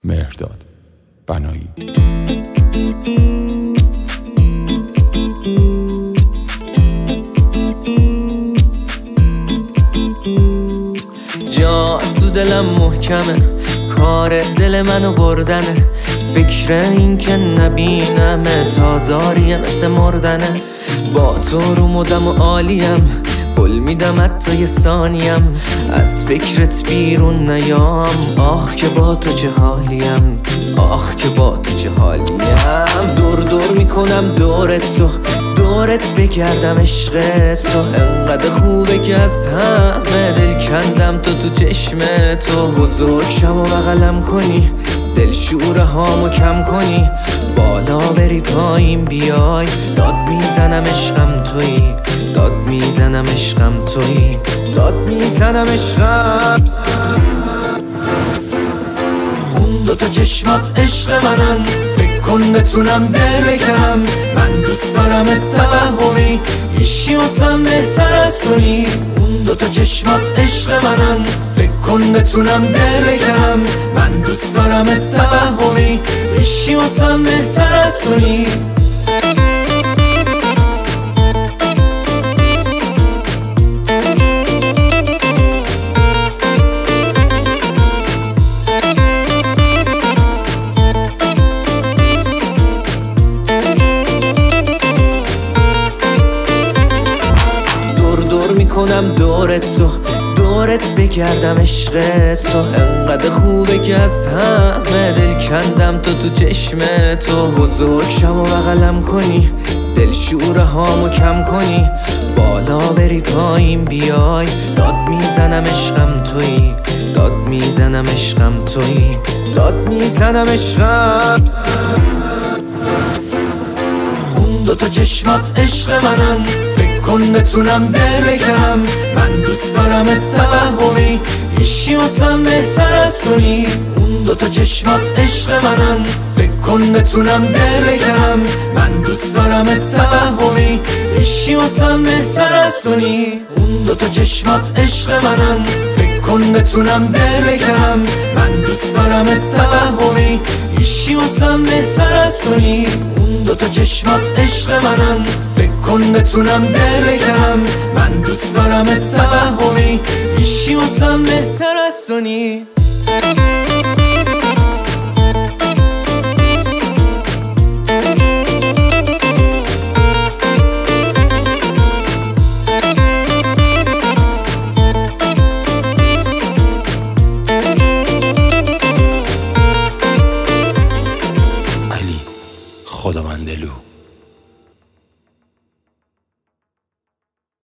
مهرداد بنایی. جا تو دلم محکمه، کار دل منو بردنه، فکر این که نبینمه تازاریه مثل مردنه. با تو رو مدم و عالیم، بل میدم حتی یه ثانیم، از فکرت بیرون نیام. آخ که با تو چه حالیم، آخ که با تو چه حالیم. دور دور میکنم دورت تو، دورت بگردم عشق تو. انقدر خوبه که از همه دل کندم تو چشم تو. بزرگ شم و بغلم کنی، دل شوره هامو کم کنی، بالا بری پایین بیای. داد میزنم عشقم تویی، داد میزنم عشقم تویی، داد میزنم عشقم. اون دوتا چشمات عشق منن، فکر کن بتونم دل بکنم. من دوست دارم توهمی، هیچکی واسم بهتر از تویی. اون دوتا چشمات عشق منن، فکر کن بتونم دل بکنم. من دوست دارم توهمی، هیچکی واسم بهتر از تویی. میکنم دورت تو، دورت بگردم عشق تو. انقدر خوبه که از همه دل کندم تو چشم تو. بزرگ شم و بغلم کنی، دل شوره هامو کم کنی، بالا بری پایین بیای. داد میزنم عشقم تویی، داد میزنم عشقم تویی، داد میزنم عشقم. دوتا چشمات عشق منن، فکر کن بتونم دل بکنم. من دوست دارم توهمی، هیچکی واسم بهتر از تویی. اون دوتا چشمات عشق منن، فکر کن بتونم دل بکنم. من دوست دارم توهمی، هیچکی واسم بهتر از تویی. اون دوتا چشمات عشق منن، فکر کن بتونم دل بکنم. من دوست دارم توهمی، هیچکی واسم بهتر از تویی. دوتا چشمات عشق منن، فکر کن بتونم دل بکنم. من دوست دارم توهمی، هیچکی واسم بهتر از تویی. خداوندلو.